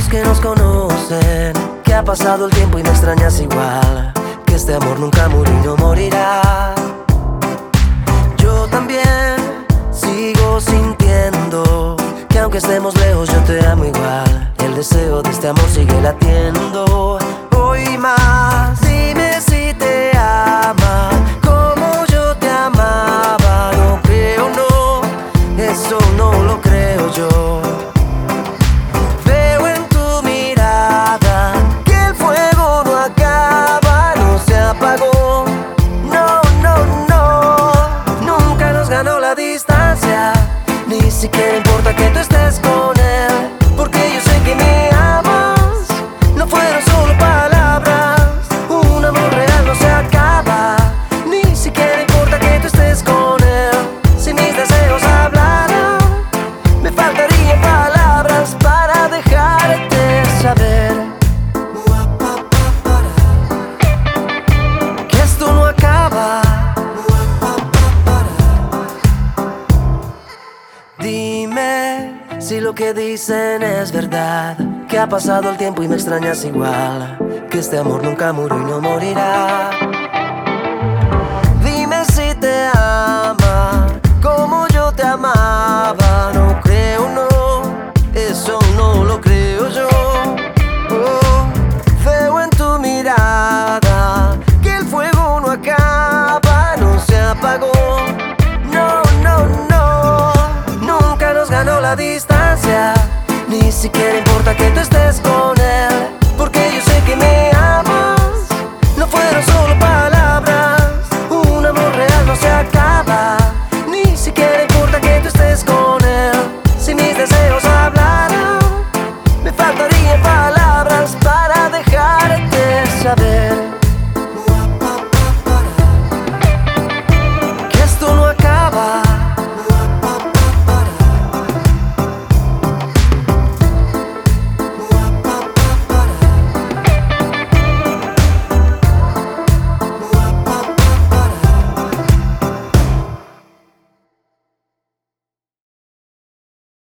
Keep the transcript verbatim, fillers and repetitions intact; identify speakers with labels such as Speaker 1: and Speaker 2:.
Speaker 1: los que nos conocen que ha pasado el tiempo y me extrañas igual, que este amor nunca murió y no morirá. Yo también sigo sintiendo que aunque estemos lejos yo te amo igual. El deseo de este amor sigue latiendo hoy más. Dime si te ama como yo te amaba. No creo, no, eso no lo creo yo. Veo en tu mirada que el fuego no acaba, no se apagó. No, no, no, nunca nos ganó la distancia. Ni siquiera importa que tú estés con él, porque yo sé que me amas. No fueron solo palabras, un amor real no se acaba. Ni siquiera importa que tú estés con él. Si mis deseos hablaran, me faltarían palabras para dejarte saber que esto no acaba. Dime si lo que dicen es verdad, que ha pasado el tiempo y me extrañas igual, que este amor nunca murió y no morirá.